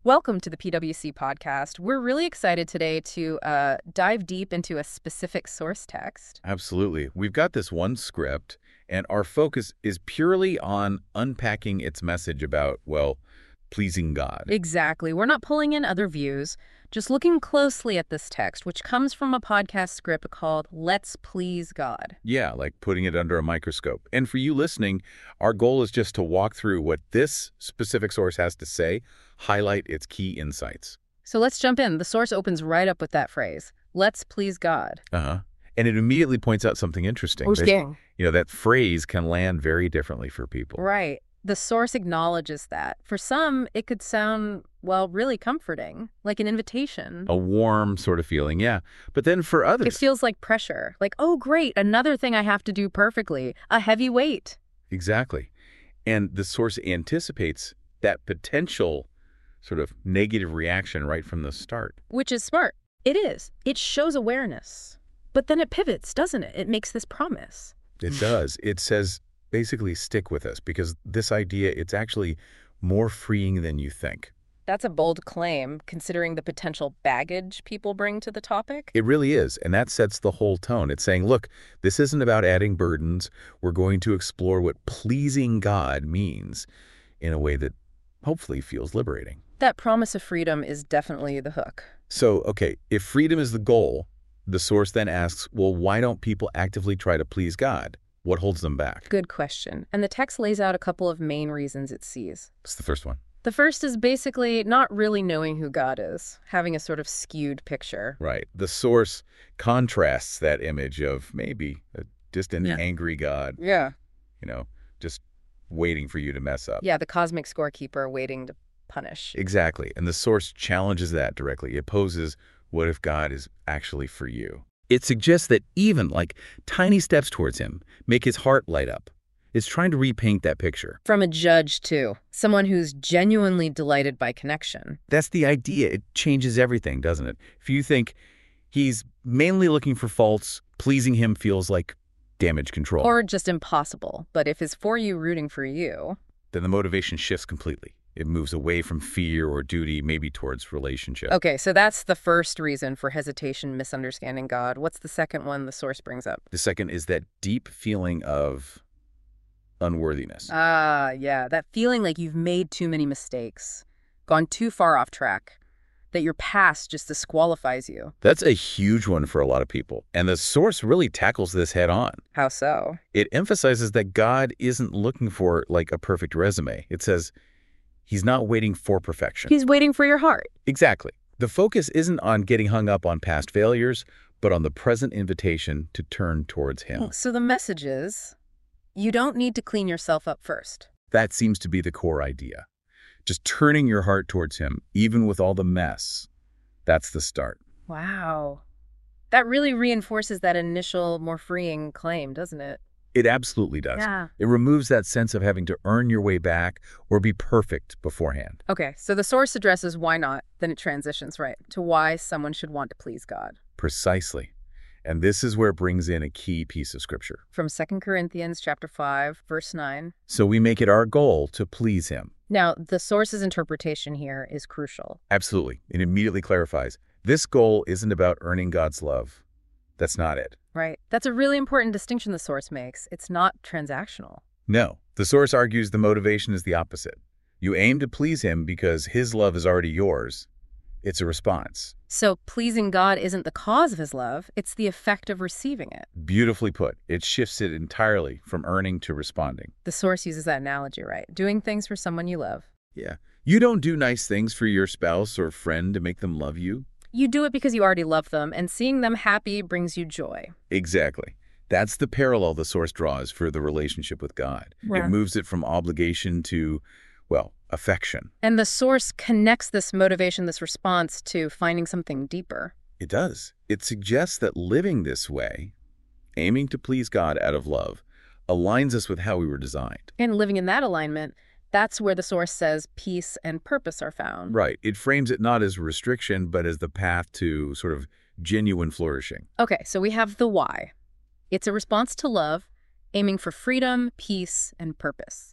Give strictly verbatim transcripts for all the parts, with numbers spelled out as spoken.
Welcome to the P W C podcast. We're really excited today to uh, dive deep into a specific source text. Absolutely. We've got this one script, and our focus is purely on unpacking its message about, well, pleasing God. Exactly. We're not pulling in other views, just looking closely at this text, which comes from a podcast script called Let's Please God. Yeah, like putting it under a microscope. And for you listening, our goal is just to walk through what this specific source has to say, highlight its key insights. So let's jump in. The source opens right up with that phrase, let's please God. Uh-huh. And it immediately points out something interesting. Who's gang? You know, that phrase can land very differently for people. Right. The source acknowledges that. For some, it could sound, well, really comforting, like an invitation. A warm sort of feeling, yeah. But then for others... It feels like pressure. Like, oh, great, another thing I have to do perfectly. A heavy weight. Exactly. And the source anticipates that potential sort of negative reaction right from the start. Which is smart. It is. It shows awareness. But then it pivots, doesn't it? It makes this promise. It does. It says... basically stick with us, because this idea, it's actually more freeing than you think. That's a bold claim, considering the potential baggage people bring to the topic. It really is, and that sets the whole tone. It's saying, look, this isn't about adding burdens. We're going to explore what pleasing God means in a way that hopefully feels liberating. That promise of freedom is definitely the hook. So, okay, if freedom is the goal, the source then asks, well, why don't people actively try to please God? What holds them back? Good question. And the text lays out a couple of main reasons it sees. What's the first one? The first is basically not really knowing who God is, having a sort of skewed picture. Right. The source contrasts that image of maybe a distant, Yeah. angry God, Yeah. you know, just waiting for you to mess up. Yeah, the cosmic scorekeeper waiting to punish. Exactly. And the source challenges that directly. It poses, what if God is actually for you? It suggests that even, like, tiny steps towards him make his heart light up. It's trying to repaint that picture. From a judge, too. Someone who's genuinely delighted by connection. That's the idea. It changes everything, doesn't it? If you think he's mainly looking for faults, pleasing him feels like damage control. Or just impossible. But if it's for you rooting for you... then the motivation shifts completely. It moves away from fear or duty, maybe towards relationship. Okay, so that's the first reason for hesitation, misunderstanding God. What's the second one the source brings up? The second is that deep feeling of unworthiness. Ah, yeah, that feeling like you've made too many mistakes, gone too far off track, that your past just disqualifies you. That's a huge one for a lot of people. And the source really tackles this head on. How so? It emphasizes that God isn't looking for, like, a perfect resume. It says he's not waiting for perfection. He's waiting for your heart. Exactly. The focus isn't on getting hung up on past failures, but on the present invitation to turn towards him. So the message is, you don't need to clean yourself up first. That seems to be the core idea. Just turning your heart towards him, even with all the mess. That's the start. Wow. That really reinforces that initial, more freeing claim, doesn't it? It absolutely does. Yeah. It removes that sense of having to earn your way back or be perfect beforehand. Okay, so the source addresses why not, then it transitions right to why someone should want to please God. Precisely. And this is where it brings in a key piece of scripture. From Second Corinthians chapter five, verse nine. So we make it our goal to please him. Now, the source's interpretation here is crucial. Absolutely. It immediately clarifies. This goal isn't about earning God's love. That's not it. Right. That's a really important distinction the source makes. It's not transactional. No. The source argues the motivation is the opposite. You aim to please him because his love is already yours. It's a response. So pleasing God isn't the cause of his love, it's the effect of receiving it. Beautifully put. It shifts it entirely from earning to responding. The source uses that analogy, right? Doing things for someone you love. Yeah. You don't do nice things for your spouse or friend to make them love you. You do it because you already love them, and seeing them happy brings you joy. Exactly. That's the parallel the source draws for the relationship with God. Yeah. It moves it from obligation to, well, affection. And the source connects this motivation, this response, to finding something deeper. It does. It suggests that living this way, aiming to please God out of love, aligns us with how we were designed. And living in that alignment, that's where the source says peace and purpose are found. Right. It frames it not as restriction, but as the path to sort of genuine flourishing. Okay, so we have the why. It's a response to love, aiming for freedom, peace, and purpose.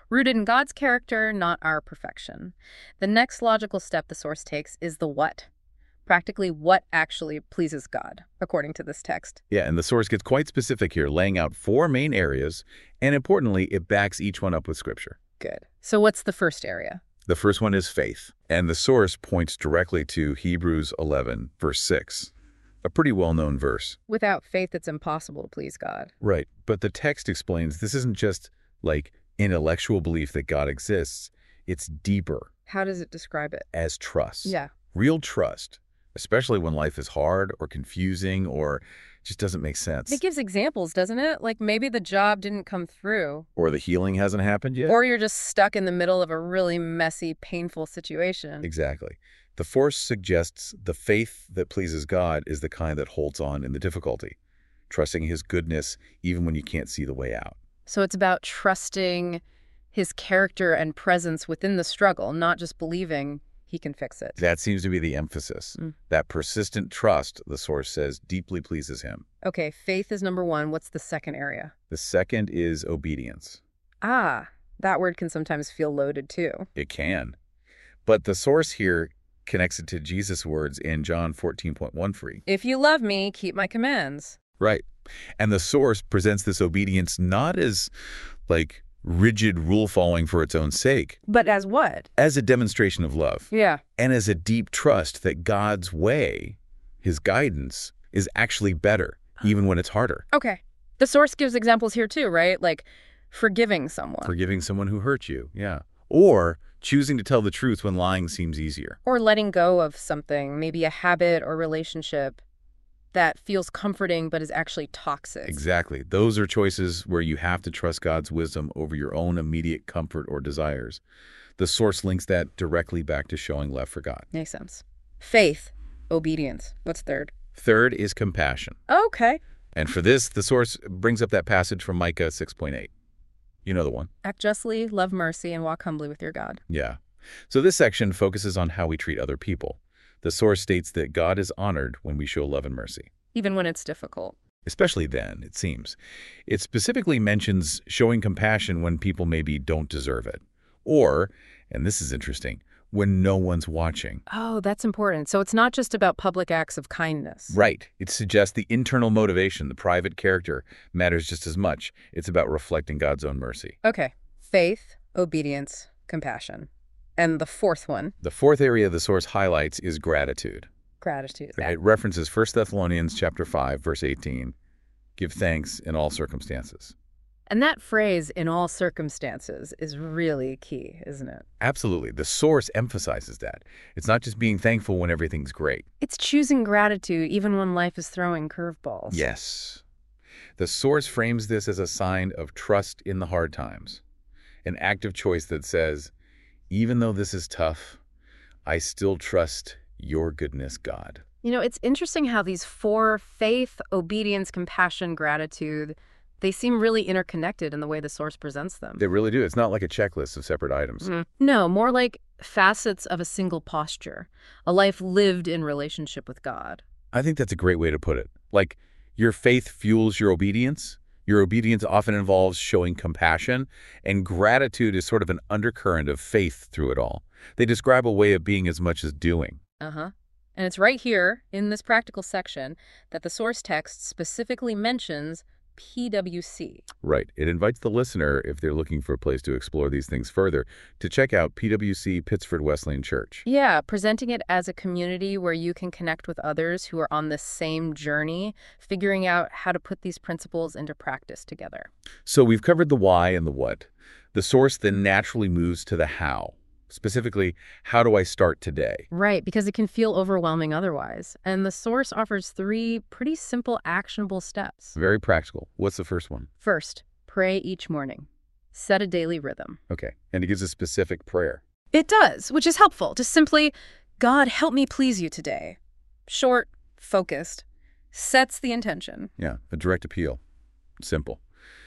Rooted in God's character, not our perfection. The next logical step the source takes is the what. Practically what actually pleases God, according to this text. Yeah, and the source gets quite specific here, laying out four main areas, and importantly, it backs each one up with Scripture. Good. So what's the first area? The first one is faith, and the source points directly to Hebrews eleven, verse six, a pretty well-known verse. Without faith, it's impossible to please God. Right, but the text explains this isn't just like intellectual belief that God exists. It's deeper. How does it describe it? As trust. Yeah. Real trust, especially when life is hard or confusing or just doesn't make sense. It gives examples, doesn't it? Like maybe the job didn't come through. Or the healing hasn't happened yet. Or you're just stuck in the middle of a really messy, painful situation. Exactly. The force suggests the faith that pleases God is the kind that holds on in the difficulty, trusting His goodness even when you can't see the way out. So it's about trusting His character and presence within the struggle, not just believing He can fix it. That seems to be the emphasis. Mm. That persistent trust, the source says, deeply pleases Him. Okay, faith is number one. What's the second area? The second is obedience. Ah, that word can sometimes feel loaded too. It can. But the source here connects it to Jesus' words in John fourteen point one three. If you love me, keep my commands. Right. And the source presents this obedience not as, like, rigid rule-following for its own sake. But as what? As a demonstration of love. Yeah. And as a deep trust that God's way, His guidance, is actually better, even when it's harder. Okay. The source gives examples here too, right? Like forgiving someone. Forgiving someone who hurt you, yeah. Or choosing to tell the truth when lying seems easier. Or letting go of something, maybe a habit or relationship that feels comforting but is actually toxic. Exactly. Those are choices where you have to trust God's wisdom over your own immediate comfort or desires. The source links that directly back to showing love for God. Makes sense. Faith, obedience. What's third? Third is compassion. Okay. And for this, the source brings up that passage from Micah six point eight. You know the one. Act justly, love mercy, and walk humbly with your God. Yeah. So this section focuses on how we treat other people. The source states that God is honored when we show love and mercy. Even when it's difficult. Especially then, it seems. It specifically mentions showing compassion when people maybe don't deserve it. Or, and this is interesting, when no one's watching. Oh, that's important. So it's not just about public acts of kindness. Right. It suggests the internal motivation, the private character, matters just as much. It's about reflecting God's own mercy. Okay. Faith, obedience, compassion. And the fourth one? The fourth area the source highlights is gratitude. Gratitude. It references First Thessalonians chapter five, verse eighteen. Give thanks in all circumstances. And that phrase, in all circumstances, is really key, isn't it? Absolutely. The source emphasizes that. It's not just being thankful when everything's great. It's choosing gratitude even when life is throwing curveballs. Yes. The source frames this as a sign of trust in the hard times. An active choice that says, even though this is tough, I still trust your goodness, God. You know, it's interesting how these four, faith, obedience, compassion, gratitude, they seem really interconnected in the way the source presents them. They really do. It's not like a checklist of separate items. Mm. No, more like facets of a single posture, a life lived in relationship with God. I think that's a great way to put it. Like, your faith fuels your obedience. Your obedience often involves showing compassion, and gratitude is sort of an undercurrent of faith through it all. They describe a way of being as much as doing. Uh-huh. And it's right here, in this practical section, that the source text specifically mentions P W C. Right. It invites the listener, if they're looking for a place to explore these things further, to check out P W C Pittsford Wesleyan Church. Yeah, presenting it as a community where you can connect with others who are on the same journey, figuring out how to put these principles into practice together. So we've covered the why and the what. The source then naturally moves to the how. Specifically, how do I start today? Right, because it can feel overwhelming otherwise. And the source offers three pretty simple, actionable steps. Very practical. What's the first one? First, pray each morning. Set a daily rhythm. Okay, and it gives a specific prayer. It does, which is helpful. Just simply, God, help me please you today. Short, focused, sets the intention. Yeah, a direct appeal. Simple.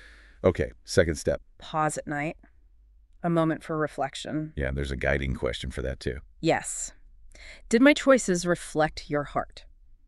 Okay, second step. Pause at night. A moment for reflection. Yeah, there's a guiding question for that, too. Yes. Did my choices reflect your heart?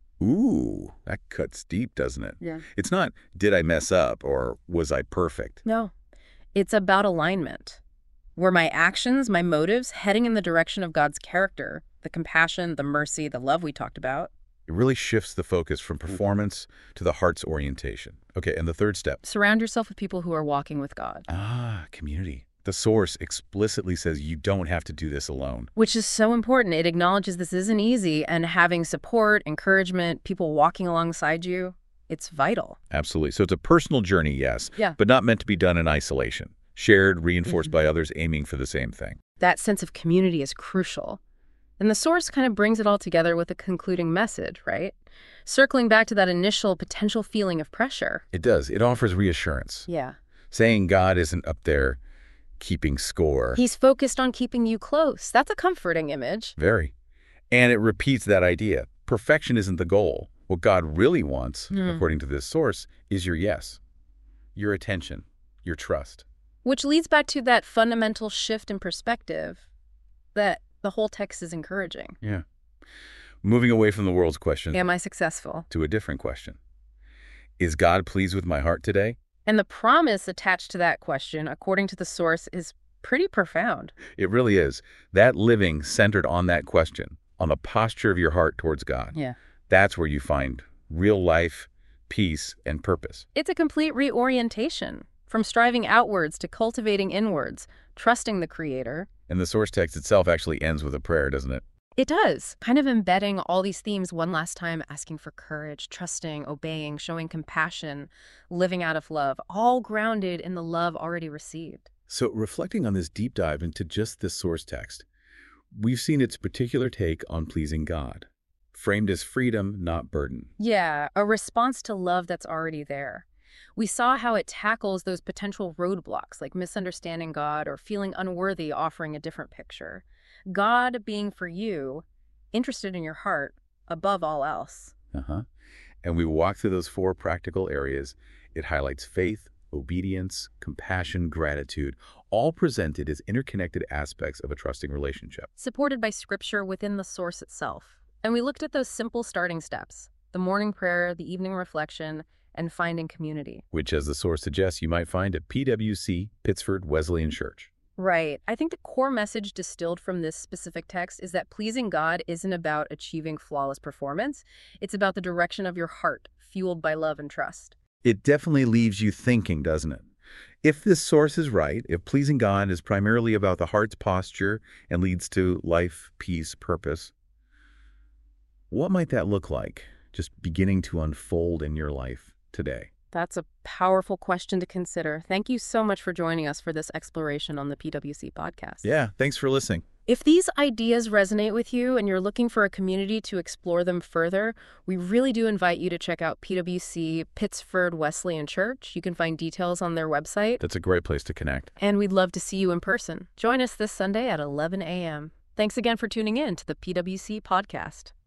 Ooh, that cuts deep, doesn't it? Yeah. It's not, did I mess up or was I perfect? No. It's about alignment. Were my actions, my motives, heading in the direction of God's character, the compassion, the mercy, the love we talked about? It really shifts the focus from performance to the heart's orientation. Okay, and the third step. Surround yourself with people who are walking with God. Ah, community. The source explicitly says you don't have to do this alone. Which is so important. It acknowledges this isn't easy, and having support, encouragement, people walking alongside you, it's vital. Absolutely. So it's a personal journey, yes, Yeah. but not meant to be done in isolation. Shared, reinforced by others aiming for the same thing. That sense of community is crucial. And the source kind of brings it all together with a concluding message, right? Circling back to that initial potential feeling of pressure. It does. It offers reassurance. Yeah. Saying God isn't up there keeping score. He's focused on keeping you close. That's a comforting image. Very. And it repeats that idea. Perfection isn't the goal. What God really wants, Hmm. according to this source, is your yes, your attention, your trust. Which leads back to that fundamental shift in perspective that the whole text is encouraging. Yeah. Moving away from the world's question Am I successful? to a different question. Is God pleased with my heart today? And the promise attached to that question, according to the source, is pretty profound. It really is. That living centered on that question, on the posture of your heart towards God. Yeah. That's where you find real life, peace, and purpose. It's a complete reorientation from striving outwards to cultivating inwards, trusting the Creator. And the source text itself actually ends with a prayer, doesn't it? It does, kind of embedding all these themes one last time, asking for courage, trusting, obeying, showing compassion, living out of love, all grounded in the love already received. So reflecting on this deep dive into just this source text, we've seen its particular take on pleasing God, framed as freedom, not burden. Yeah, a response to love that's already there. We saw how it tackles those potential roadblocks, like misunderstanding God or feeling unworthy, offering a different picture. God being for you, interested in your heart, above all else. Uh-huh. And we walk through those four practical areas. It highlights faith, obedience, compassion, gratitude, all presented as interconnected aspects of a trusting relationship. Supported by scripture within the source itself. And we looked at those simple starting steps, the morning prayer, the evening reflection, and finding community. Which, as the source suggests, you might find at P W C, Pittsford Wesleyan Church. Right. I think the core message distilled from this specific text is that pleasing God isn't about achieving flawless performance. It's about the direction of your heart, fueled by love and trust. It definitely leaves you thinking, doesn't it? If this source is right, if pleasing God is primarily about the heart's posture and leads to life, peace, purpose, what might that look like, just beginning to unfold in your life today? That's a powerful question to consider. Thank you so much for joining us for this exploration on the P W C podcast. Yeah, thanks for listening. If these ideas resonate with you and you're looking for a community to explore them further, we really do invite you to check out P W C Pittsford Wesleyan Church. You can find details on their website. That's a great place to connect. And we'd love to see you in person. Join us this Sunday at eleven a m Thanks again for tuning in to the P W C podcast.